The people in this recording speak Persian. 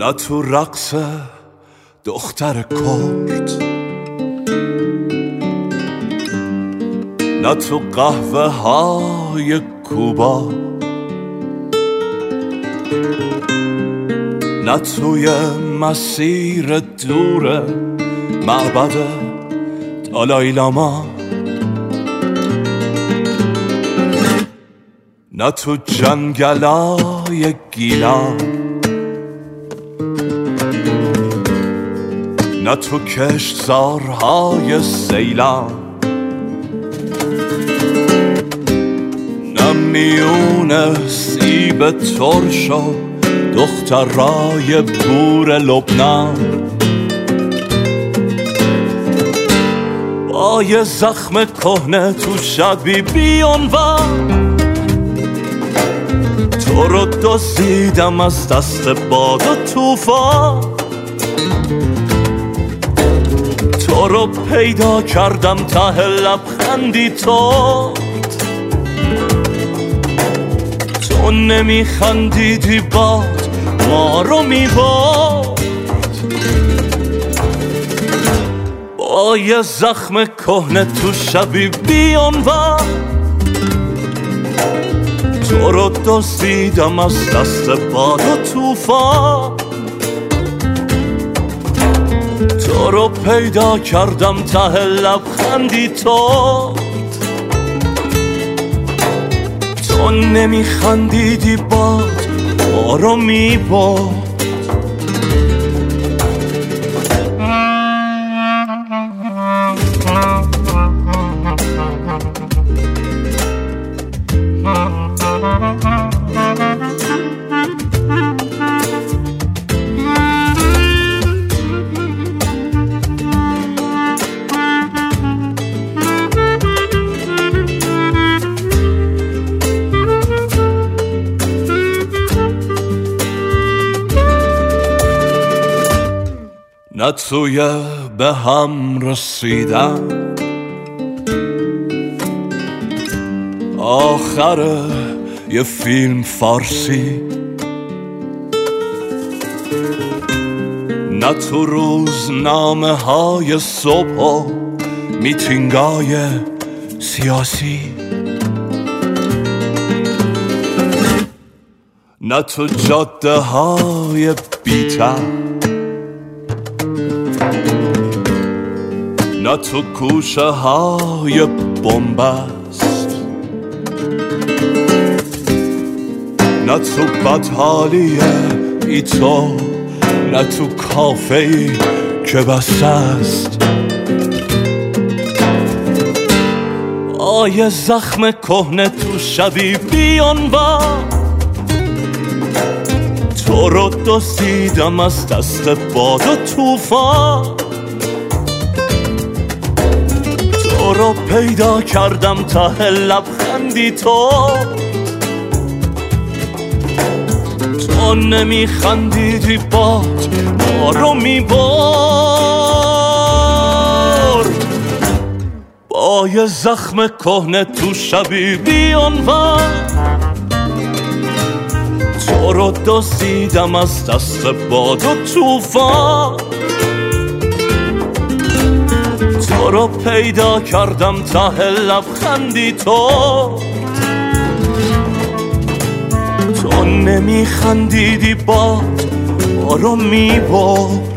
نه تو رقص دختر کرد، نه تو قهوه های کوبا، نه توی مسیر دور معبد دالای لاما، نه تو جنگلای گیلان، نه تو کشتزارهای سیلان، نه میون سیب ترش و دخترای بور لبنان، با یه زخم کهنه تو شبی بیانوان، تو رو دزدیدم از دست باد و طوفان، تو رو پیدا کردم ته لبخندی تو نمیخندیدی باد ما رو میبرد، با یه زخم کهنه تو شبی بیانوان، تو رو دزدیدم از دست باد و طوفان، تو رو پیدا کردم ته لبخندی تو نمیخندیدی باد ما رو میبرد. نه توی به هم رسیدن آخر یه فیلم فارسی، نه تو روزنامه های صبح و میتینگای سیاسی، نه تو جاده های بی‌تر، نه تو کوچه های بنبست، نه تو بدحالی ای تو، نه تو کافه‌ای که بسته است، آیه زخم کهنه تو شبی بیانوان، تو رو دزدیدم از دست باد و طوفان، تو رو پیدا کردم ته لبخندی تو نمیخندیدی باد ما رو میبرد، با یه زخم کهنه تو شبی بیانوان، تو رو دزدیدم از دست باد و طوفان، تو رو پیدا کردم ته لبخندی تو نمیخندیدی باد ما رو میبرد.